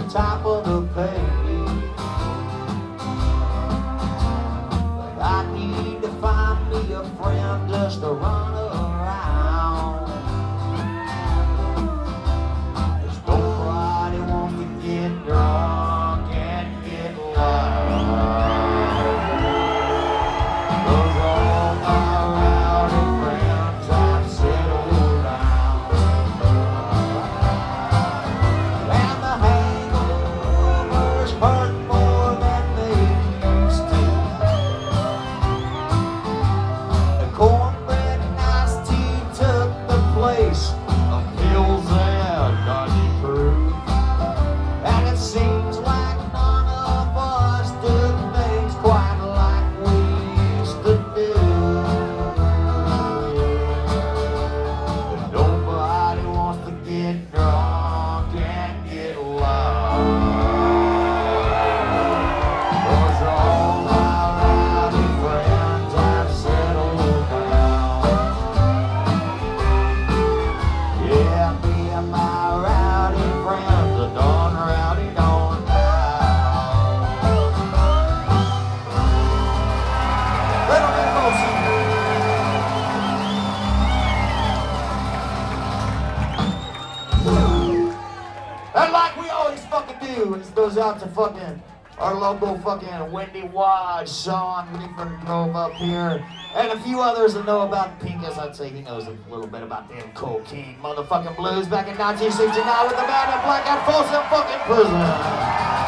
top of the page. But I need to find me a friend just to run around. 'Cause nobody wants to get drunk and get loud. 'Cause all my rowdy friends have settled down. And the hangovers hurt more than they used to. The cornbread and iced tea took the place of pills and Dutch Crew. And it seems like none of us do things quite like we used to do. But nobody wants to get drunk and get loud. 'Cause all my rowdy friends have settled down. Yeah, me and my rowdy friends are done rowdy on now. Little bit closer. And like we always fucking do, this goes out to fucking our local fucking Wendy Wise, Sean Leaford drove up here, and a few others that know about Pincus. I'd say he knows a little bit about them Cold King motherfucking blues back in 1969 with the band at Blackout Folsom fucking prison.